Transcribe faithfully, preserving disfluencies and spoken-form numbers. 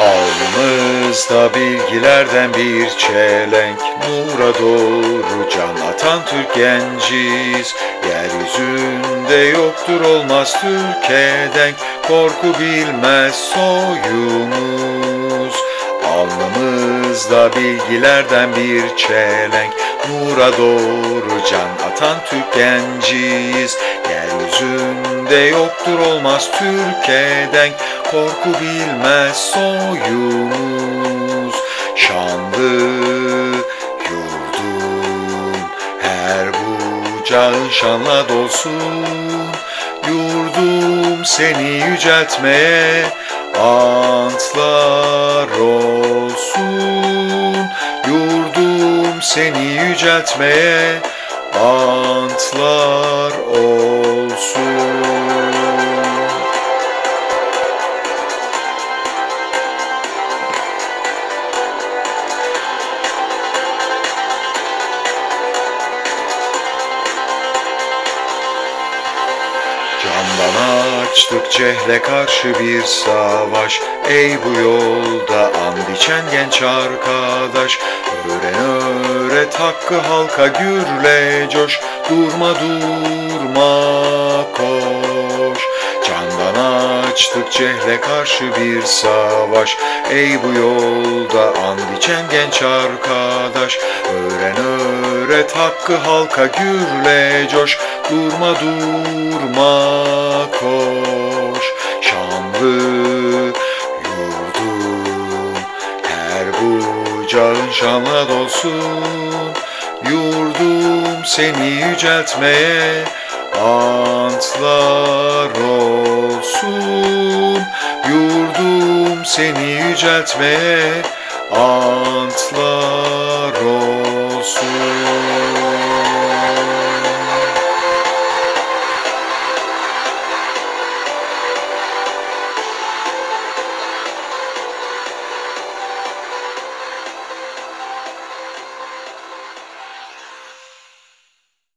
Alnımızda bilgilerden bir çelenk, nura doğru can atan Türk genciz. Yeryüzünde yoktur olmaz Türkiye denk, korku bilmez soyumuz. Alnımızda bilgilerden bir çelenk, nura doğru can atan Türk genciz. Yeryüzünde yoktur olmaz Türkiye denk, korku bilmez soyumuz. Şanlı yurdum her bucağın şanla dolsun. Yurdum seni yüceltmeye antlar olsun. Yurdum seni yüceltmeye antlar olsun. Candan açtık cehle karşı bir savaş. Ey bu yolda and içen genç arkadaş, öğren öğret hakkı halka gürle coş. Durma durma koş. Candan açtık cehle karşı bir savaş. Ey bu yolda and içen genç arkadaş, öğren öğret hakkı halka gürle coş. Durma durma koş. Şanlı yurdum her bucağın şanla dolsun. Yurdum seni yüceltmeye antlar olsun. Yurdum seni yüceltmeye antlar